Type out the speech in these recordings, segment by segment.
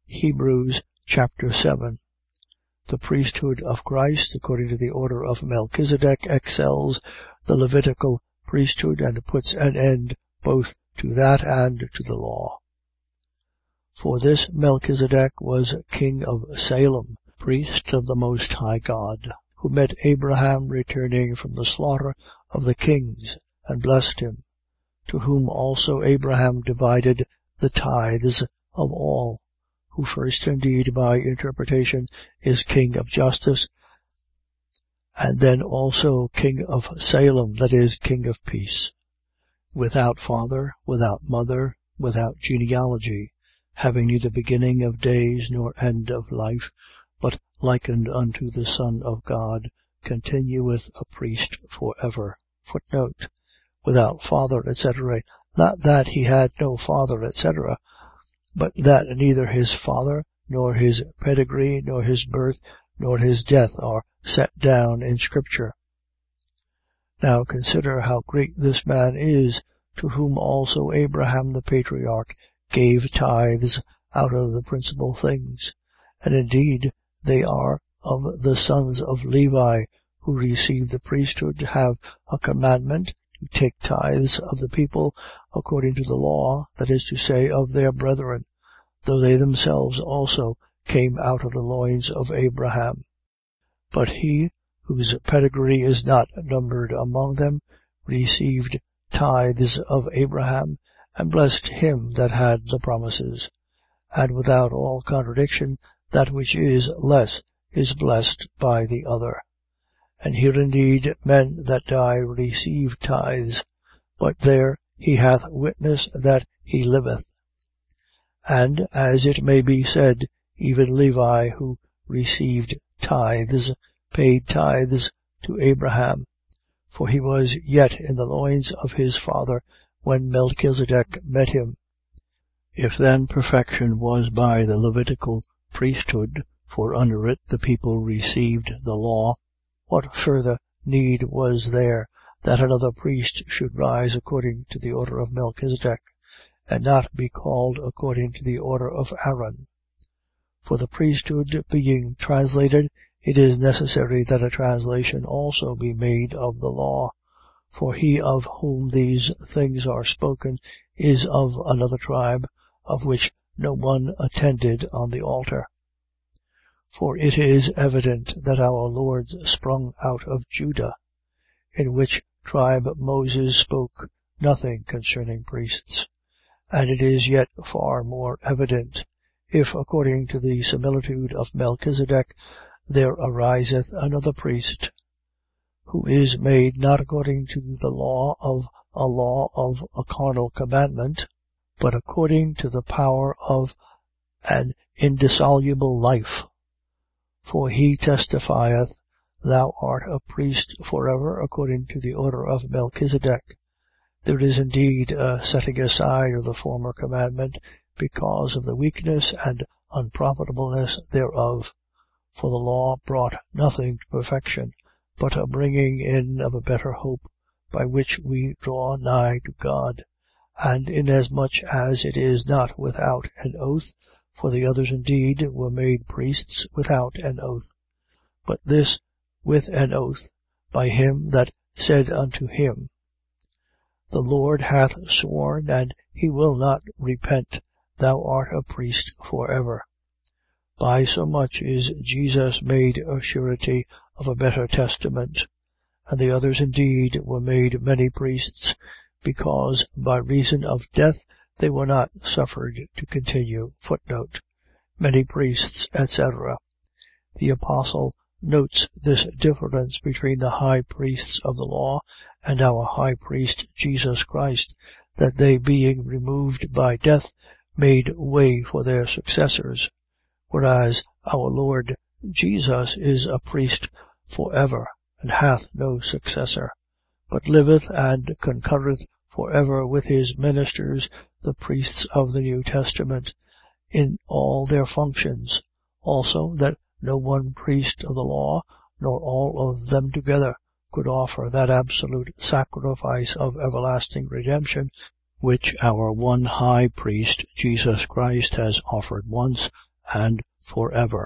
Hebrews chapter 7. The priesthood of Christ, according to the order of Melchizedek, excels the Levitical priesthood and puts an end both to that and to the law. For this Melchizedek was king of Salem, priest of the Most High God, who met Abraham returning from the slaughter of the kings, and blessed him, to whom also Abraham divided the tithes of all, who first indeed by interpretation is king of justice, and then also king of Salem, that is, king of peace, without father, without mother, without genealogy, having neither beginning of days nor end of life, but likened unto the Son of God, continueth a priest for ever. Without father, etc. Not that he had no father, etc., but that neither his father, nor his pedigree, nor his birth, nor his death are set down in Scripture. Now consider how great this man is, to whom also Abraham the patriarch gave tithes out of the principal things. And indeed they are of the sons of Levi, who receive the priesthood, have a commandment to take tithes of the people according to the law, that is to say, of their brethren, though they themselves also came out of the loins of Abraham. But he, whose pedigree is not numbered among them, received tithes of Abraham, and blessed him that had the promises. And without all contradiction, that which is less is blessed by the other. And here indeed men that die receive tithes, but there he hath witness that he liveth. And, as it may be said, even Levi, who received tithes, paid tithes to Abraham, for he was yet in the loins of his father when Melchizedek met him. If then perfection was by the Levitical priesthood, for under it the people received the law, what further need was there that another priest should rise according to the order of Melchizedek, and not be called according to the order of Aaron? For the priesthood being translated, it is necessary that a translation also be made of the law. For he of whom these things are spoken is of another tribe, of which no one attended on the altar. For it is evident that our Lord sprung out of Judah, in which tribe Moses spoke nothing concerning priests. And it is yet far more evident, if according to the similitude of Melchizedek there ariseth another priest, who is made not according to the law of a carnal commandment, but according to the power of an indissoluble life. For he testifieth, Thou art a priest forever, according to the order of Melchizedek. There is indeed a setting aside of the former commandment, because of the weakness and unprofitableness thereof. For the law brought nothing to perfection, but a bringing in of a better hope, by which we draw nigh to God. And inasmuch as it is not without an oath, for the others indeed were made priests without an oath, but this with an oath, by him that said unto him, The Lord hath sworn, and he will not repent, thou art a priest for ever. By so much is Jesus made a surety of a better testament. And the others indeed were made many priests, because by reason of death they were not suffered to continue. Many priests, etc. The apostle notes this difference between the high priests of the law and our high priest Jesus Christ, that they being removed by death made way for their successors, whereas our Lord Jesus is a priest for ever, and hath no successor, but liveth and concurreth for ever with his ministers, the priests of the New Testament, in all their functions. Also that no one priest of the law, nor all of them together, could offer that absolute sacrifice of everlasting redemption, which our one high priest Jesus Christ has offered once and for ever.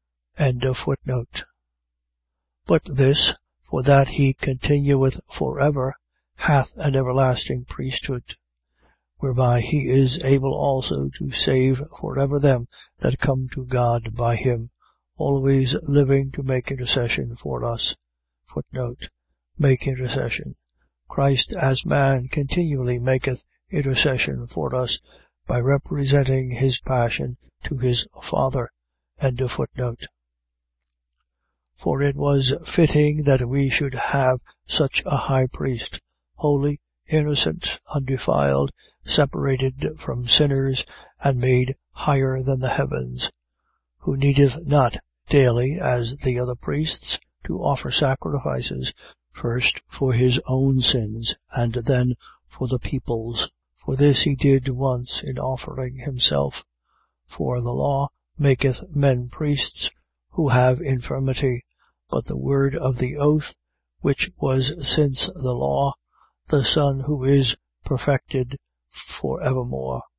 But this, for that he continueth for ever, hath an everlasting priesthood, whereby he is able also to save for ever them that come to God by him, always living to make intercession for us. Make intercession. Christ as man continually maketh intercession for us by representing his passion to his Father. For it was fitting that we should have such a high priest, holy, innocent, undefiled, separated from sinners, and made higher than the heavens, who needeth not daily, as the other priests, to offer sacrifices, first for his own sins, and then for the people's. For this he did once in offering himself. For the law maketh men priests who have infirmity, but the word of the oath, which was since the law, the Son who is perfected for evermore.